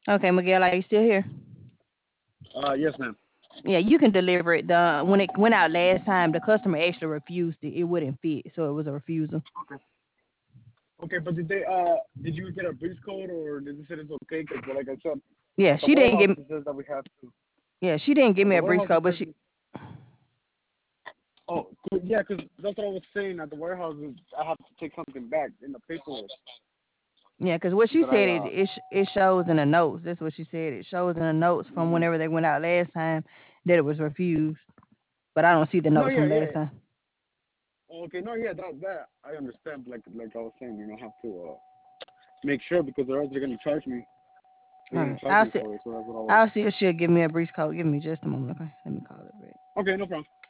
Okay, Miguel, are you still here? Yes, ma'am. Yeah, you can deliver it. The when it went out last time, the customer actually refused it. It wouldn't fit, so it was a refusal. Okay. Okay, but did you get a breach code or did they say it's okay? Because like I said, Yeah, at the she didn't warehouse give. it says that we have to. Yeah, she didn't give At me the a breach warehouse it code, but says. she. Oh, yeah, because that's what I was saying. At the warehouse, I have to take something back in the paperwork Yeah, because what she that I said it shows in the notes. That's what she said. It shows in the notes from mhm. whenever they went out last time that it was refused. But I don't see the No, notes yeah, from yeah, last yeah. time. Okay, no, yeah, that I understand. Like I was saying, I have to make sure because or else they're gonna charge me. They're All gonna right, charge me for it. So that's what I was. I'll see if she'll give me a breach code. Give me just a moment, okay? Let me call it back. Okay, no problem.